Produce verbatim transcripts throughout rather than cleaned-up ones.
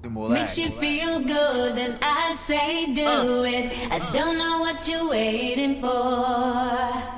Makes you feel good, then I say do it. I don't know what you're waiting for.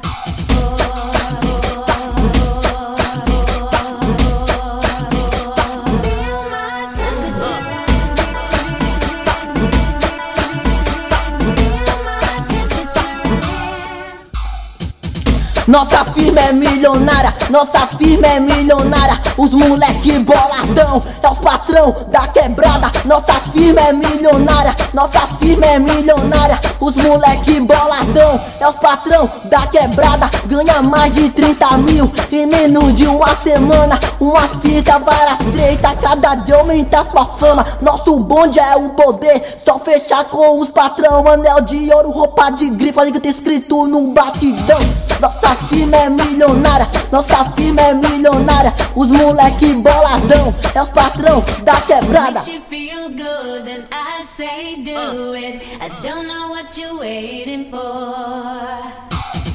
Nossa firma é milionária, nossa firma é milionária. Os moleque boladão, é os patrão da quebrada. Nossa firma é milionária, nossa firma é milionária. Os moleque boladão, é os patrão da quebrada. Ganha mais de trinta mil em menos de uma semana. Uma fita, várias treitas, cada dia aumenta sua fama. Nosso bonde é o poder, só fechar com os patrão. Anel de ouro, roupa de grife, olha que tá escrito no batidão. Nossa firma é milionária, nossa firma é milionária. Os moleque boladão, é os patrão da quebrada. Makes you feel good, and I say do it. I don't know what you're waiting for.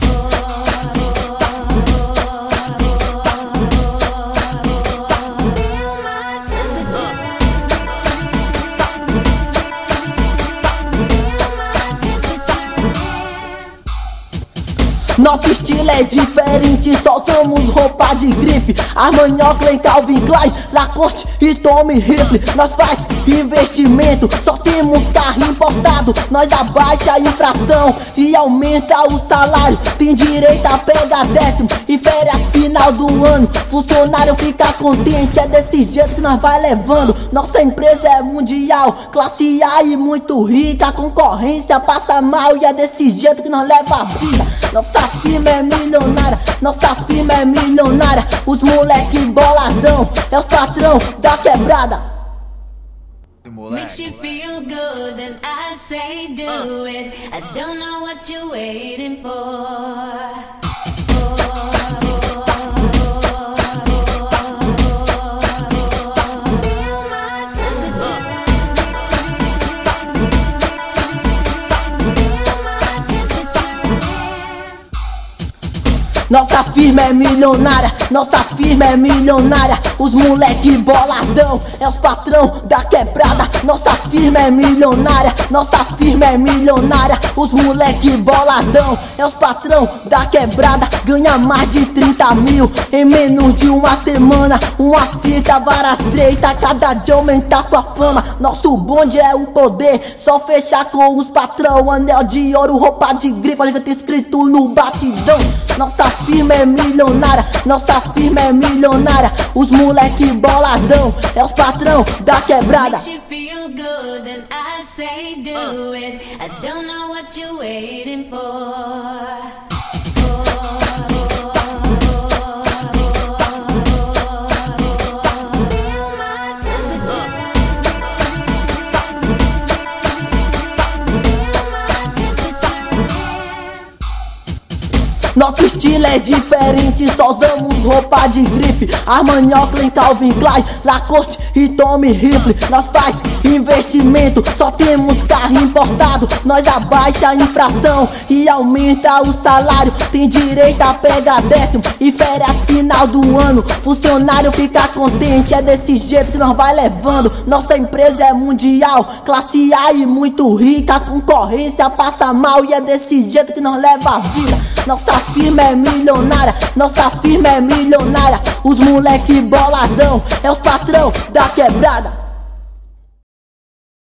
Nosso estilo é diferente, só usamos roupa de grife. Armani, Oakley, Calvin Klein, Lacoste e Tommy Hilfiger. Nós faz investimento, só temos carro importado. Nós abaixa a infração e aumenta o salário. Tem direito a pegar décimo e férias final do ano. Funcionário fica contente, é desse jeito que nós vai levando. Nossa empresa é mundial, classe A e muito rica. A concorrência passa mal e é desse jeito que nós leva a vida. Nossa firma é milionária, nossa firma é milionária. Os moleque boladão, é os patrão da quebrada. Makes you feel good, and I say do it. I don't know what you're waiting for. Nossa firma é milionária, nossa firma é milionária. Os moleque boladão, é os patrão da quebrada. Nossa firma é milionária, nossa firma é milionária. Os moleque boladão, é os patrão da quebrada. Ganha mais de trinta mil em menos de uma semana. Uma fita, várias treitas, cada dia aumenta sua fama. Nosso bonde é o poder, só fechar com os patrão. Anel de ouro, roupa de grife, olha que tá escrito no batidão. Nossa firma é milionária, nossa firma é milionária. Os moleque boladão, é os patrão da quebrada. Makes you feel good, and I say do it. I don't know what you're waiting for. Nosso estilo é diferente, só usamos roupa de grife. Armani, Oakley, Calvin Klein, Lacoste e Tommy Hilfiger. Nós faz investimento, só temos carro importado. Nós abaixa a infração e aumenta o salário. Tem direito a pegar décimo e férias final do ano. Funcionário fica contente, é desse jeito que nós vai levando. Nossa empresa é mundial, classe A e muito rica. A concorrência passa mal e é desse jeito que nós leva a vida. Nossa firma é milionária, nossa firma é milionária. Os moleque boladão, é os patrão da quebrada.